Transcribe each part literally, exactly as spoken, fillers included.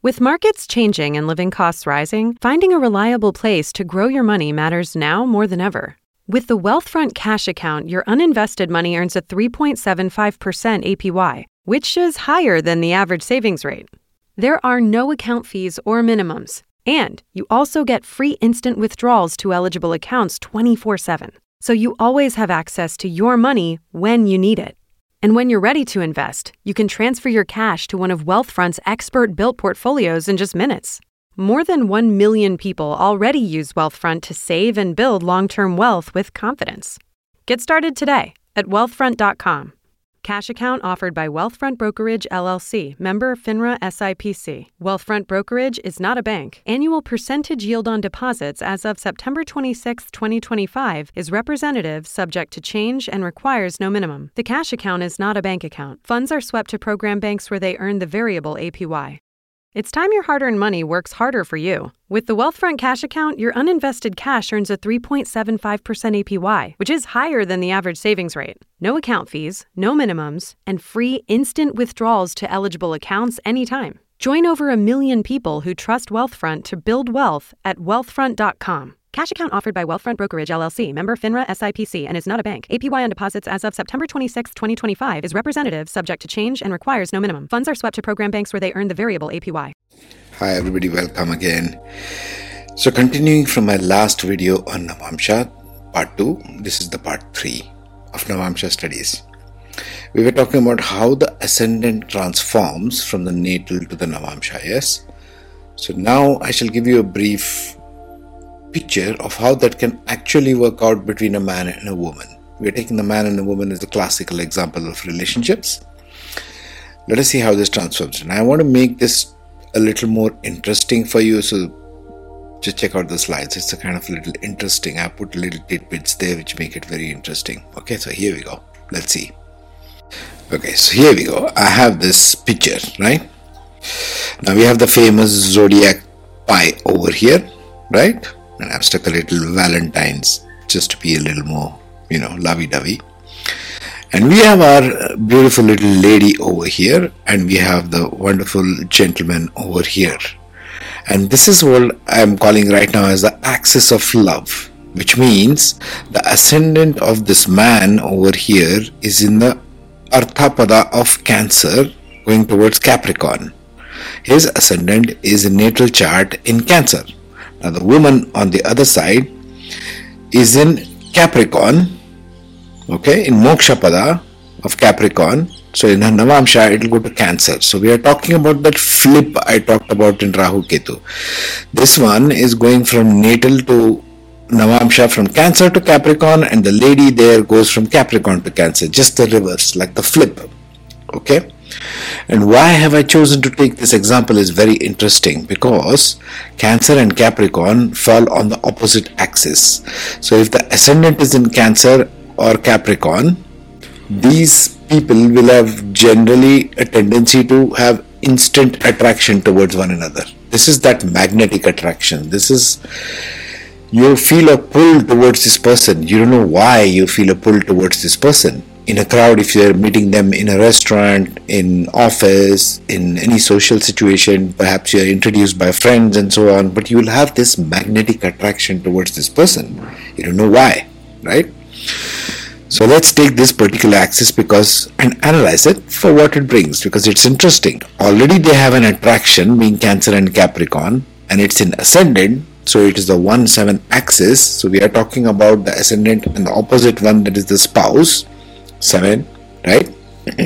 With markets changing and living costs rising, finding a reliable place to grow your money matters now more than ever. With the Wealthfront Cash Account, your uninvested money earns a three point seven five percent A P Y, which is higher than the average savings rate. There are no account fees or minimums, and you also get free instant withdrawals to eligible accounts twenty-four seven, so you always have access to your money when you need it. And when you're ready to invest, you can transfer your cash to one of Wealthfront's expert-built portfolios in just minutes. More than one million people already use Wealthfront to save and build long-term wealth with confidence. Get started today at wealthfront dot com. Cash account offered by Wealthfront Brokerage, L L C, member FINRA S I P C. Wealthfront Brokerage is not a bank. Annual percentage yield on deposits as of September twenty-sixth, twenty twenty-five is representative, subject to change, and requires no minimum. The cash account is not a bank account. Funds are swept to program banks where they earn the variable A P Y. It's time your hard-earned money works harder for you. With the Wealthfront Cash Account, your uninvested cash earns a three point seven five percent A P Y, which is higher than the average savings rate. No account fees, no minimums, and free instant withdrawals to eligible accounts anytime. Join over a million people who trust Wealthfront to build wealth at wealthfront dot com. Cash account offered by Wealthfront Brokerage, L L C, member FINRA S I P C, and is not a bank. A P Y on deposits as of September twenty-sixth, twenty twenty-five is representative, subject to change, and requires no minimum. Funds are swept to program banks where they earn the variable A P Y. Hi everybody, welcome again. So continuing from my last video on Navamsha, part two, this is the part three of Navamsha studies. We were talking about how the ascendant transforms from the natal to the Navamsha, yes? So now I shall give you a brief picture of how that can actually work out between a man and a woman. We're taking the man and the woman as the classical example of relationships. Let us see how this transforms. And I want to make this a little more interesting for you, so just check out the slides. It's a kind of a little interesting. I put little tidbits there which make it very interesting. Okay, so here we go. Let's see. Okay, so here we go. I have this picture, right? Now we have the famous zodiac pie over here, right? And I've stuck a little Valentine's just to be a little more, you know, lovey-dovey. And we have our beautiful little lady over here, and we have the wonderful gentleman over here. And this is what I'm calling right now as the axis of love, which means the ascendant of this man over here is in the Arthapada of Cancer going towards Capricorn. His ascendant is in natal chart in Cancer. Now the woman on the other side is in Capricorn, okay, in Mokshapada of Capricorn. So in her Navamsha, it will go to Cancer. So we are talking about that flip I talked about in Rahu Ketu. This one is going from natal to Navamsha, from Cancer to Capricorn, and the lady there goes from Capricorn to Cancer, just the reverse, like the flip, okay? And why have I chosen to take this example is very interesting, because Cancer and Capricorn fall on the opposite axis. So if the ascendant is in Cancer or Capricorn, these people will have generally a tendency to have instant attraction towards one another. This is that magnetic attraction. This is, you feel a pull towards this person. You don't know why you feel a pull towards this person. In a crowd, if you're meeting them in a restaurant, in office, in any social situation, perhaps you're introduced by friends and so on, but you will have this magnetic attraction towards this person. You don't know why, right? So let's take this particular axis because and analyze it for what it brings, because it's interesting. Already they have an attraction being Cancer and Capricorn, and it's in ascendant, so it is the one seven axis. So we are talking about the ascendant and the opposite one, that is the spouse, seven, right?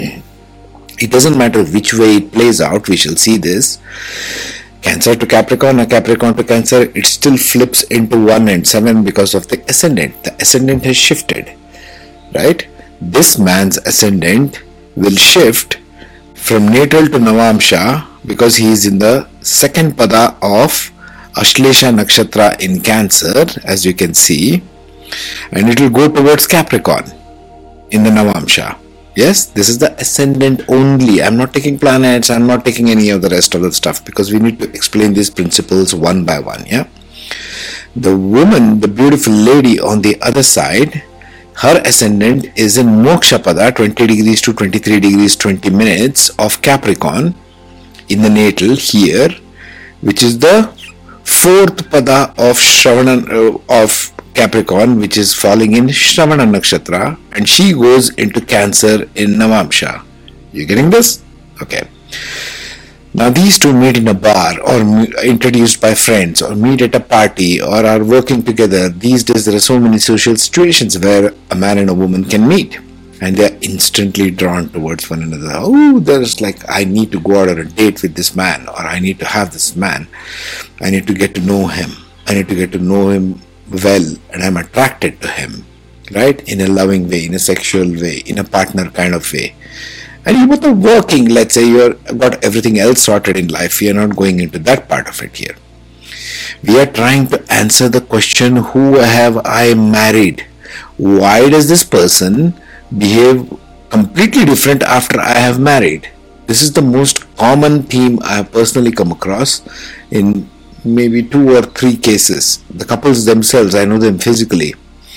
It doesn't matter which way it plays out, we shall see this. Cancer to Capricorn or Capricorn to Cancer, it still flips into one and seven because of the ascendant. The ascendant has shifted. Right? This man's ascendant will shift from natal to Navamsha because he is in the second pada of Ashlesha Nakshatra in Cancer, as you can see, and it will go towards Capricorn in the Navamsha. Yes, this is the ascendant only. I'm not taking planets, I'm not taking any of the rest of the stuff, because we need to explain these principles one by one. Yeah, the woman, the beautiful lady on the other side, her ascendant is in Mokshapada, twenty degrees to twenty-three degrees twenty minutes of Capricorn in the natal here, which is the fourth pada of Shravana, uh, of Capricorn, which is falling in Shravana Nakshatra, and she goes into Cancer in Navamsha. You getting this? Okay. Now these two meet in a bar, or introduced by friends, or meet at a party, or are working together. These days there are so many social situations where a man and a woman can meet, and they are instantly drawn towards one another. Oh, there's like, I need to go out on a date with this man, or I need to have this man. I need to get to know him. I need to get to know him well, and I'm attracted to him, right? In a loving way, in a sexual way, in a partner kind of way. And you both are working, let's say you've got everything else sorted in life. We are not going into that part of it here. We are trying to answer the question, who have I married? Why does this person behave completely different after I have married? This is the most common theme I have personally come across in maybe two or three cases. The couples themselves, I know them physically.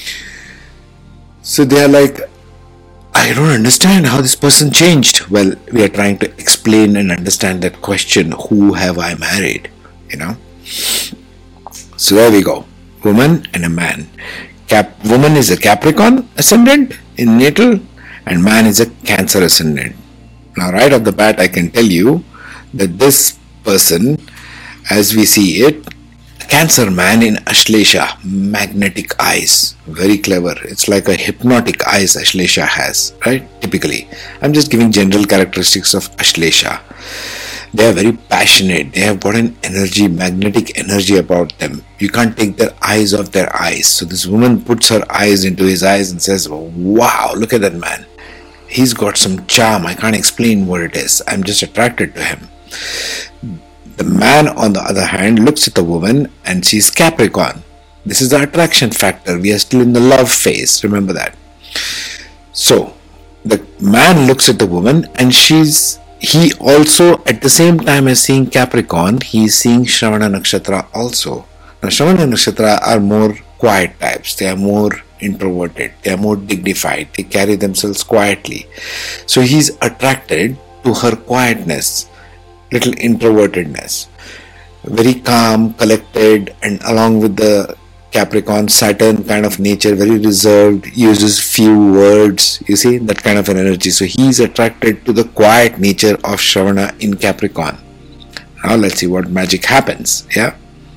So they are like, I don't understand how this person changed. Well, we are trying to explain and understand that question, who have I married? You know. So there we go. Woman and a man. Cap woman is a Capricorn ascendant in natal, and man is a Cancer ascendant. Now right off the bat I can tell you that this person, as we see it, Cancer man in Ashlesha, magnetic eyes, very clever. It's like a hypnotic eyes Ashlesha has, right? Typically. I'm just giving general characteristics of Ashlesha. They are very passionate. They have got an energy, magnetic energy about them. You can't take their eyes off their eyes. So this woman puts her eyes into his eyes and says, wow, look at that man. He's got some charm. I can't explain what it is. I'm just attracted to him. The man, on the other hand, looks at the woman and sees Capricorn. This is the attraction factor. We are still in the love phase. Remember that. So, the man looks at the woman and she's, he also, at the same time as seeing Capricorn, he is seeing Shravana Nakshatra also. Now, Shravana Nakshatra are more quiet types. They are more introverted. They are more dignified. They carry themselves quietly. So, he's attracted to her quietness, little introvertedness, very calm, collected, and along with the Capricorn, Saturn kind of nature, very reserved, uses few words, you see, that kind of an energy. So he's attracted to the quiet nature of Shravana in Capricorn. Now let's see what magic happens, yeah?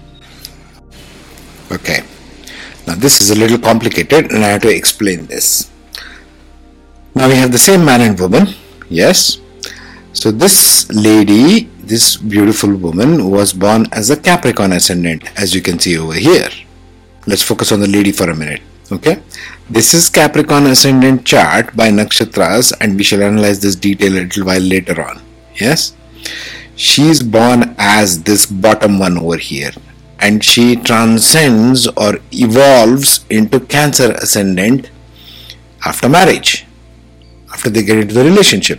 Okay, now this is a little complicated and I have to explain this. Now we have the same man and woman, yes? So this lady, this beautiful woman, was born as a Capricorn ascendant, as you can see over here. Let's focus on the lady for a minute, okay? This is Capricorn ascendant chart by nakshatras, and we shall analyze this detail a little while later on, yes? She is born as this bottom one over here, and she transcends or evolves into Cancer ascendant after marriage, after they get into the relationship.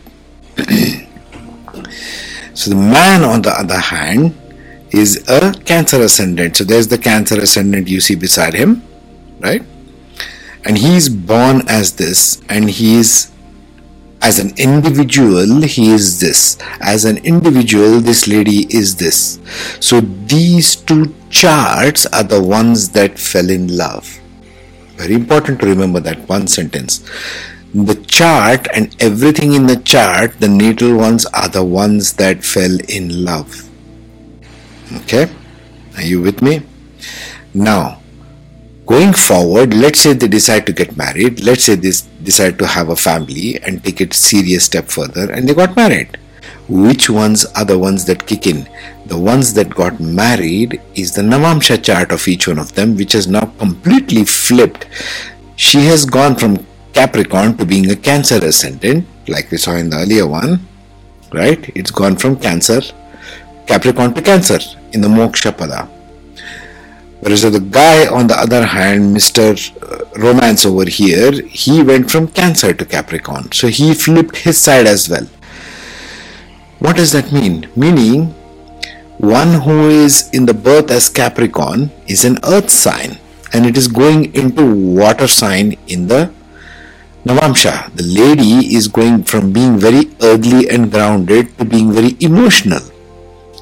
So the man, on the other hand, is a Cancer ascendant. So there's the Cancer ascendant you see beside him, right? And he's born as this, and he's, as an individual, he is this. As an individual, this lady is this. So these two charts are the ones that fell in love. Very important to remember that one sentence. The chart and everything in the chart, the natal ones, are the ones that fell in love. Okay? Are you with me? Now, going forward, let's say they decide to get married. Let's say they decide to have a family and take it a serious step further, and they got married. Which ones are the ones that kick in? The ones that got married is the Navamsha chart of each one of them, which has now completely flipped. She has gone from Capricorn to being a Cancer ascendant, like we saw in the earlier one, right? It's gone from Cancer, Capricorn to Cancer in the Moksha Pada. Whereas the guy, on the other hand, Mister Romance over here, he went from Cancer to Capricorn. So he flipped his side as well. What does that mean? Meaning, one who is in the birth as Capricorn is an earth sign, and it is going into water sign in the Navamsha. The lady is going from being very earthly and grounded to being very emotional.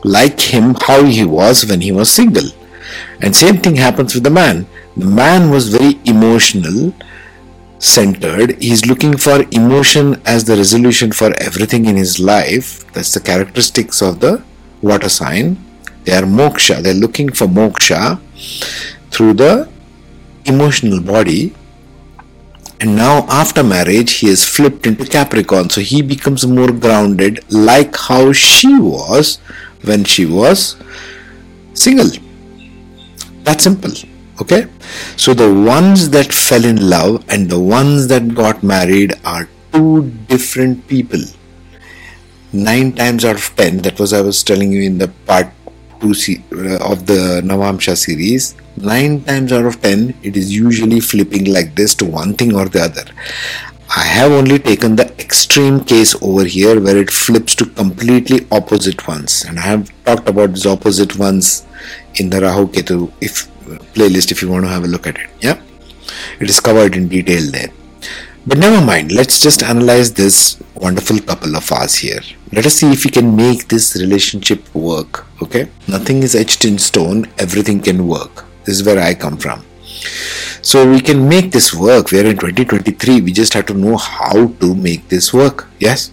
like him how he was when he was single. And same thing happens with the man. The man was very emotional centered. He's looking for emotion as the resolution for everything in his life. That's the characteristics of the water sign. They are moksha. They're looking for moksha through the emotional body. And now after marriage, he has flipped into Capricorn. So he becomes more grounded, like how she was when she was single. That's simple. Okay? So the ones that fell in love and the ones that got married are two different people. Nine times out of ten, that was I was telling you in the part two of the Navamsha series, nine times out of ten, it is usually flipping like this to one thing or the other. I have only taken the extreme case over here where it flips to completely opposite ones, and I have talked about these opposite ones in the Rahu Ketu if playlist if you want to have a look at it. Yeah, it is covered in detail there. But never mind, let's just analyze this wonderful couple of ours here. Let us see if we can make this relationship work. Okay, nothing is etched in stone, everything can work. This is where I come from. So we can make this work. We are in twenty twenty-three. We just have to know how to make this work. Yes.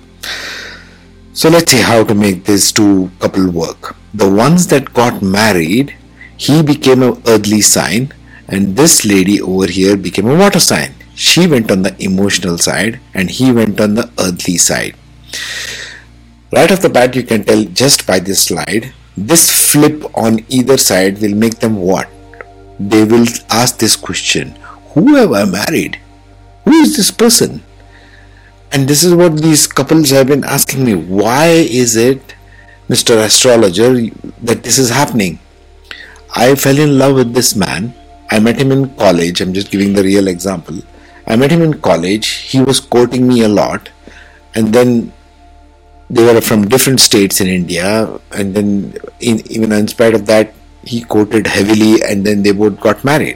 So let's see how to make this two couple work. The ones that got married, he became an earthly sign, and this lady over here became a water sign. She went on the emotional side and he went on the earthly side. Right off the bat, you can tell just by this slide, this flip on either side will make them what? They will ask this question: who have I married? Who is this person? And this is what these couples have been asking me. Why is it, Mister Astrologer, that this is happening? I fell in love with this man. I met him in college. I'm just giving the real example. I met him in college. He was courting me a lot. And then they were from different states in India. And then in, even in spite of that, he courted heavily, and then they both got married.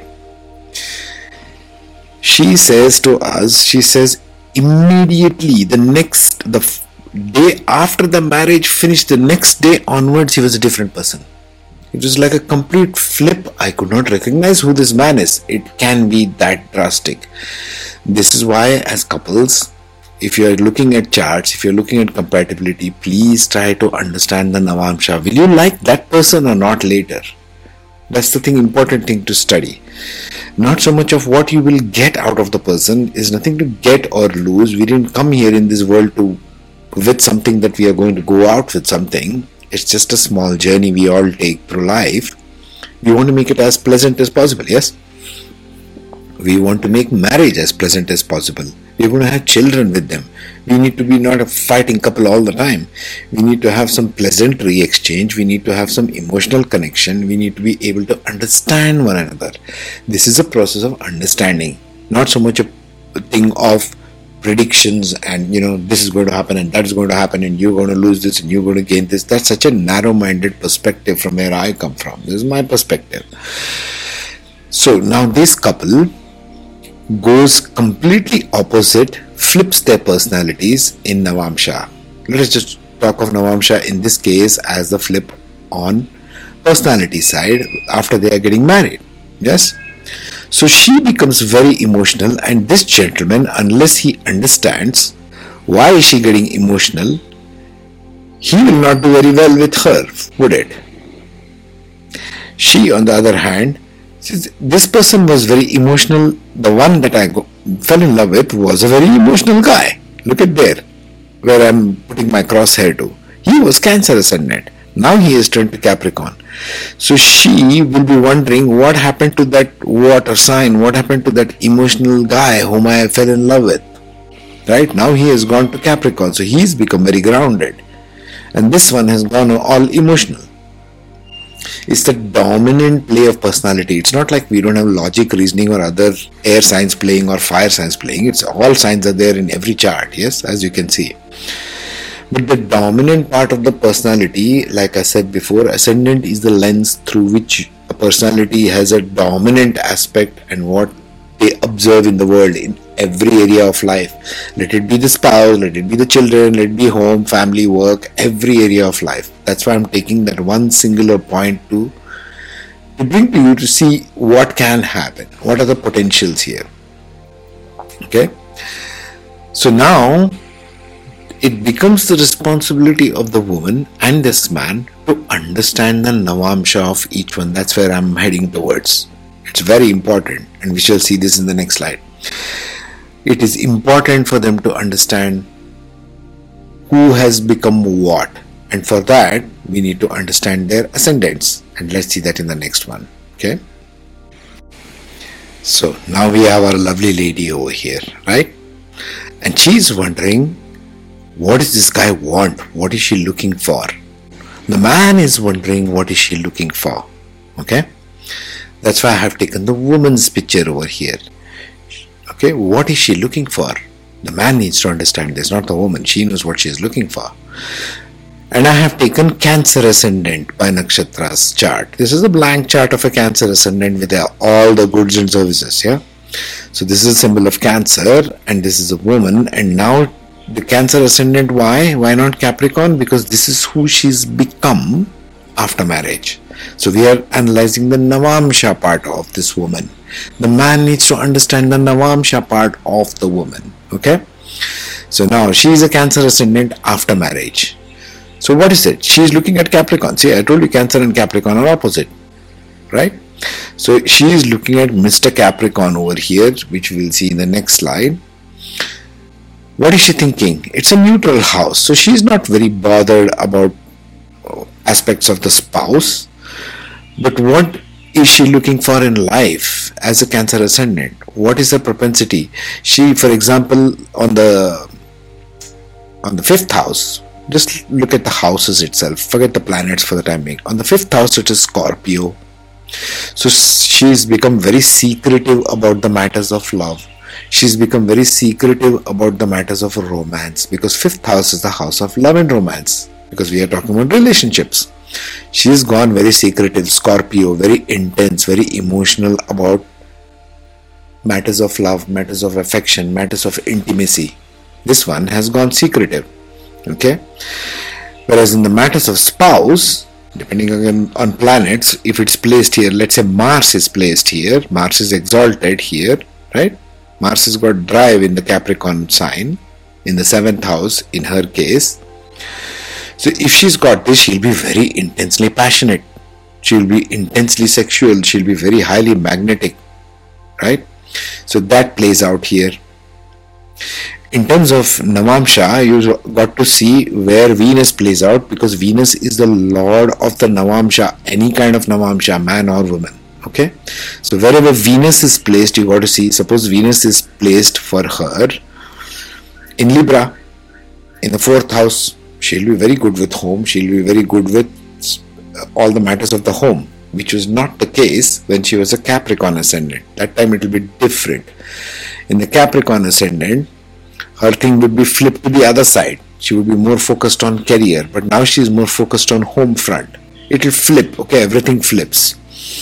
She says to us, she says, immediately the next, the day after the marriage finished, the next day onwards, he was a different person. It was like a complete flip. I could not recognize who this man is. It can be that drastic. This is why, as couples, if you are looking at charts, if you are looking at compatibility, please try to understand the Navamsha. Will you like that person or not later? That's the thing, important thing to study. Not so much of what you will get out of the person. Is nothing to get or lose. We didn't come here in this world to with something that we are going to go out with something. It's just a small journey we all take through life. We want to make it as pleasant as possible, yes? We want to make marriage as pleasant as possible. We're going to have children with them. We need to be not a fighting couple all the time. We need to have some pleasantry exchange. We need to have some emotional connection. We need to be able to understand one another. This is a process of understanding, not so much a thing of predictions and, you know, this is going to happen and that is going to happen and you're going to lose this and you're going to gain this. That's such a narrow-minded perspective from where I come from. This is my perspective. So now this couple goes completely opposite, flips their personalities in Navamsha. Let us just talk of Navamsha in this case as the flip on personality side after they are getting married. Yes? So she becomes very emotional, and this gentleman, unless he understands why is she getting emotional, he will not do very well with her, would it? She, on the other hand, says, this person was very emotional. The one that I go, fell in love with was a very emotional guy. Look at there, where I'm putting my crosshair to. He was Cancer ascendant. Now he is turned to Capricorn. So she will be wondering what happened to that water sign, what happened to that emotional guy whom I fell in love with. Right? Now he has gone to Capricorn. So he's become very grounded. And this one has gone all emotional. It's the dominant play of personality. It's not like we don't have logic, reasoning or other air signs playing or fire signs playing. It's all signs are there in every chart. Yes, as you can see. But the dominant part of the personality, like I said before, ascendant is the lens through which a personality has a dominant aspect and what they observe in the world in every area of life. Let it be the spouse, let it be the children, let it be home, family, work, every area of life. That's why I'm taking that one singular point to, to bring to you to see what can happen. What are the potentials here? Okay. So now it becomes the responsibility of the woman and this man to understand the Navamsha of each one. That's where I'm heading towards. It's very important, and we shall see this in the next slide. It is important for them to understand who has become what, and for that we need to understand their ascendants, and let's see that in the next one. Okay. So now we have our lovely lady over here, right? And she's wondering, what does this guy want? What is she looking for? The man is wondering, what is she looking for? Okay. That's why I have taken the woman's picture over here. Okay, what is she looking for? The man needs to understand this, not the woman. She knows what she is looking for. And I have taken Cancer Ascendant by Nakshatra's chart. This is a blank chart of a Cancer Ascendant with all the goods and services. Yeah. So this is a symbol of Cancer, and this is a woman. And now the Cancer Ascendant, why? Why not Capricorn? Because this is who she's become after marriage. So we are analyzing the Navamsha part of this woman. The man needs to understand the Navamsha part of the woman. Okay. So now she is a Cancer Ascendant after marriage. So what is it? She is looking at Capricorn. See, I told you Cancer and Capricorn are opposite. Right. So she is looking at Mister Capricorn over here, which we will see in the next slide. What is she thinking? It's a neutral house. So she is not very bothered about aspects of the spouse. But what is she looking for in life as a Cancer Ascendant? What is her propensity? She, for example, on the on the fifth house, just look at the houses itself. Forget the planets for the time being. On the fifth house, it is Scorpio. So she's become very secretive about the matters of love. She's become very secretive about the matters of romance, because fifth house is the house of love and romance, because we are talking about relationships. She's gone very secretive, Scorpio, very intense, very emotional about matters of love, matters of affection, matters of intimacy. This one has gone secretive. Okay. Whereas in the matters of spouse, depending on, on planets, if it's placed here, let's say Mars is placed here, Mars is exalted here, right? Mars has got drive in the Capricorn sign, in the seventh house in her case. So if she's got this, she'll be very intensely passionate. She'll be intensely sexual. She'll be very highly magnetic. Right? So that plays out here. In terms of Navamsha, you got to see where Venus plays out, because Venus is the lord of the Navamsha, any kind of Navamsha, man or woman. Okay? So wherever Venus is placed, you got to see, suppose Venus is placed for her in Libra, in the fourth house. She'll be very good with home. She'll be very good with all the matters of the home, which was not the case when she was a Capricorn Ascendant. That time it will be different. In the Capricorn Ascendant, her thing would be flipped to the other side. She would be more focused on career, but now she is more focused on home front. It will flip. Okay, everything flips.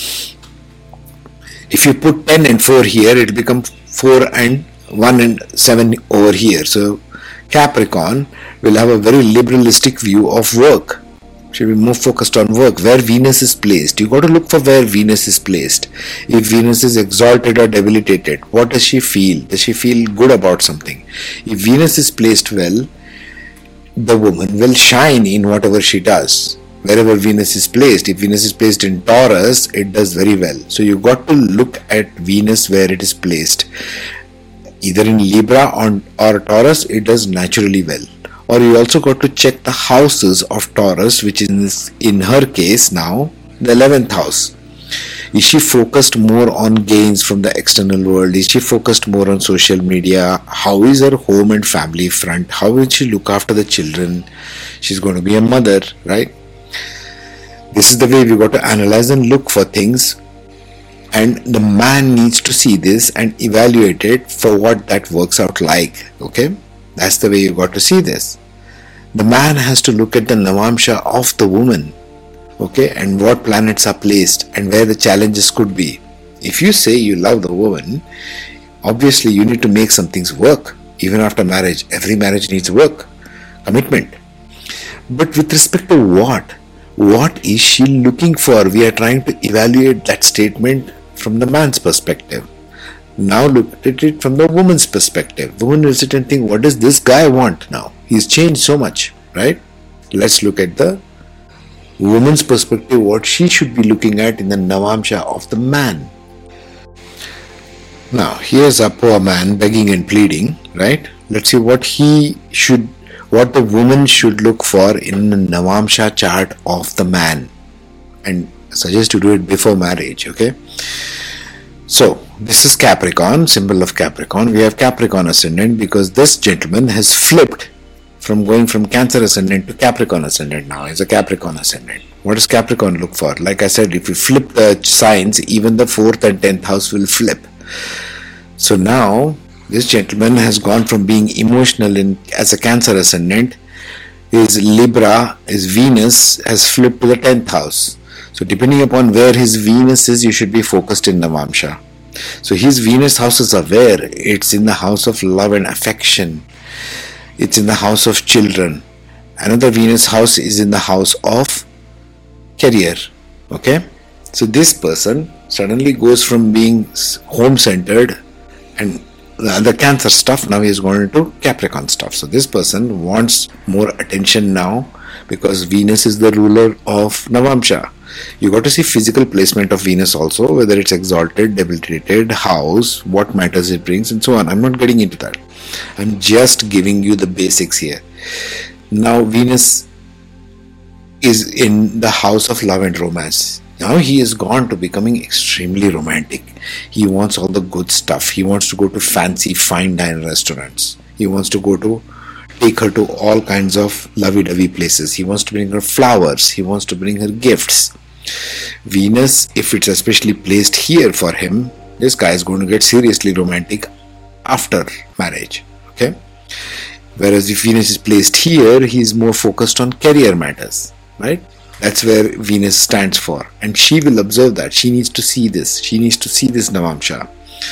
If you put ten and four here, it will become four and one and seven over here. So Capricorn will have a very liberalistic view of work. She will be more focused on work. Where Venus is placed, you got to look for where Venus is placed. If Venus is exalted or debilitated, what does she feel? Does she feel good about something? If Venus is placed well, the woman will shine in whatever she does. Wherever Venus is placed, if Venus is placed in Taurus, it does very well. So you got to look at Venus where it is placed. Either in Libra or, or Taurus, it does naturally well. Or you also got to check the houses of Taurus, which is in her case now the eleventh house. Is she focused more on gains from the external world? Is she focused more on social media? How is her home and family front? How will she look after the children? She's going to be a mother, right? This is the way we got to analyze and look for things. And the man needs to see this and evaluate it for what that works out like. Okay? That's the way you got to see this. The man has to look at the Navamsha of the woman. Okay? And what planets are placed and where the challenges could be. If you say you love the woman, Obviously, you need to make some things work. Even after marriage, every marriage needs work, commitment. But with respect to what? What is she looking for? We are trying to evaluate that statement from the man's perspective. Now look at it from the woman's perspective. The woman will sit and think, what does this guy want now? He's changed so much, right? Let's look at the woman's perspective, what she should be looking at in the Navamsha of the man. Now, here's a poor man begging and pleading, right? Let's see what he should, what the woman should look for in the Navamsha chart of the man. And I suggest you do it before marriage, okay? So, this is Capricorn, symbol of Capricorn. We have Capricorn ascendant because this gentleman has flipped from going from Cancer ascendant to Capricorn ascendant now. He's a Capricorn ascendant. What does Capricorn look for? Like I said, if you flip the signs, even the fourth and tenth house will flip. So now, this gentleman has gone from being emotional in as a Cancer ascendant. His Libra, his Venus has flipped to the tenth house. So depending upon where his Venus is, you should be focused in Navamsha. So his Venus houses are where? It's in the house of love and affection. It's in the house of children. Another Venus house is in the house of career. Okay? So this person suddenly goes from being home-centered and the other Cancer stuff, now he is going into Capricorn stuff. So this person wants more attention now because Venus is the ruler of Navamsha. You got to see physical placement of Venus also, whether it's exalted, debilitated, house, what matters it brings, and so on. I'm not getting into that. I'm just giving you the basics here. Now Venus is in the house of love and romance. Now he has gone to becoming extremely romantic. He wants all the good stuff. He wants to go to fancy fine dine restaurants. He wants to go to take her to all kinds of lovey-dovey places. He wants to bring her flowers. He wants to bring her gifts. Venus, if it's especially placed here for him, this guy is going to get seriously romantic after marriage. Okay? Whereas if Venus is placed here, he is more focused on career matters. Right? That's where Venus stands for. And she will observe that. She needs to see this. She needs to see this Navamsha.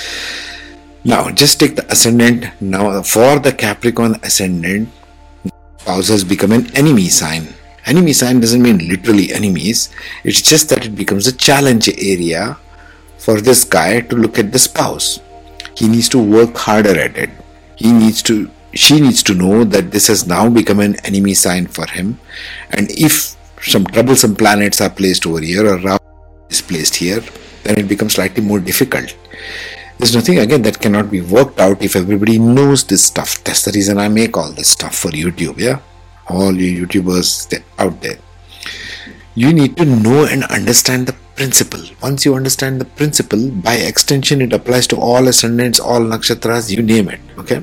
Now, just take the ascendant. Now, for the Capricorn ascendant, spouse has become an enemy sign. Enemy sign doesn't mean literally enemies. It's just that it becomes a challenge area for this guy to look at the spouse. He needs to work harder at it. He needs to, she needs to know that this has now become an enemy sign for him. And if some troublesome planets are placed over here or Rahu is placed here, then it becomes slightly more difficult. There's nothing again that cannot be worked out if everybody knows this stuff. That's the reason I make all this stuff for YouTube, yeah? All you YouTubers out there. You need to know and understand the principle. Once you understand the principle, by extension it applies to all ascendants, all nakshatras, you name it, okay?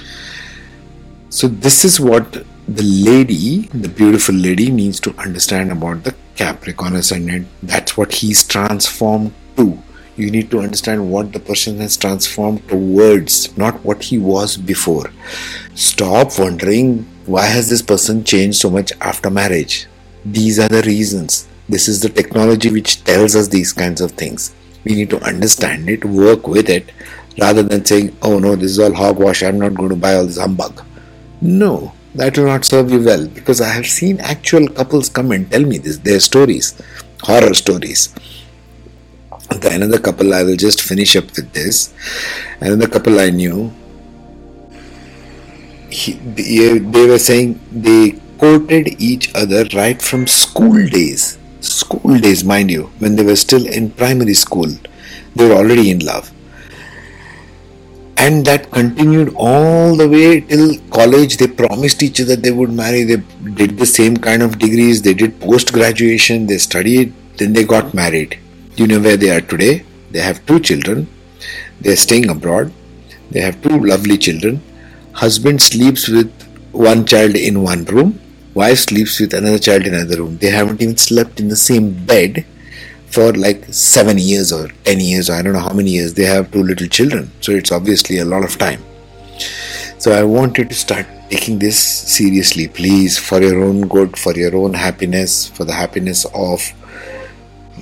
So this is what the lady, the beautiful lady, needs to understand about the Capricorn ascendant. That's what he's transformed to. You need to understand what the person has transformed towards, not what he was before. Stop wondering, why has this person changed so much after marriage? These are the reasons. This is the technology which tells us these kinds of things. We need to understand it, work with it, rather than saying, oh no, this is all hogwash, I'm not going to buy all this humbug. No, that will not serve you well, because I have seen actual couples come and tell me this, their stories, horror stories. The another couple, I will just finish up with this. Another couple I knew, he, they, they were saying they courted each other right from school days. School days, mind you, when they were still in primary school. They were already in love. And that continued all the way till college. They promised each other they would marry. They did the same kind of degrees. They did post-graduation. They studied. Then they got married. Do you know where they are today? They have two children. They are staying abroad. They have two lovely children. Husband sleeps with one child in one room. Wife sleeps with another child in another room. They haven't even slept in the same bed for like seven years or ten years, or I don't know how many years. They have two little children. So it's obviously a lot of time. So I want you to start taking this seriously, please, for your own good, for your own happiness, for the happiness of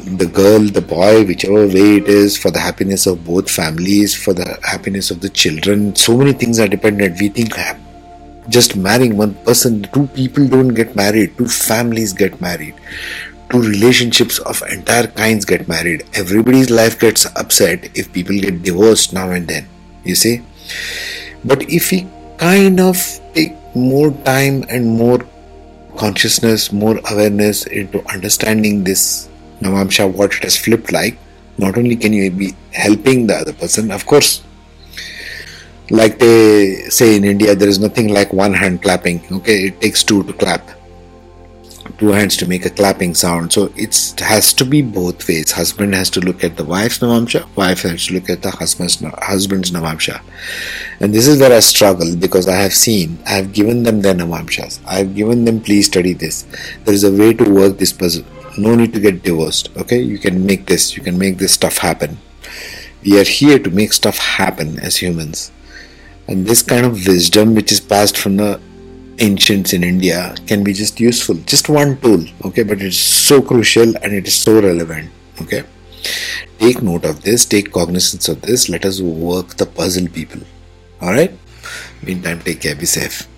the girl, the boy, whichever way it is, for the happiness of both families, for the happiness of the children. So many things are dependent. We think just marrying one person, two people don't get married, two families get married, two relationships of entire kinds get married. Everybody's life gets upset if people get divorced now and then, you see. But if we kind of take more time and more consciousness, more awareness into understanding this Navamsha, what it has flipped like, not only can you be helping the other person, of course, like they say in India, there is nothing like one hand clapping, okay, it takes two to clap, two hands to make a clapping sound. So it has to be both ways. Husband has to look at the wife's Navamsha, wife has to look at the husband's, husband's Navamsha. And this is where I struggle, because I have seen, I have given them their Navamshas, I have given them, please study this, there is a way to work this puzzle, no need to get divorced, okay, you can make this, you can make this stuff happen. We are here to make stuff happen as humans, and this kind of wisdom which is passed from the ancients in India can be just useful, just one tool, okay, but it's so crucial and it is so relevant, okay. Take note of this, take cognizance of this, let us work the puzzle, people. Alright, meantime, take care, be safe.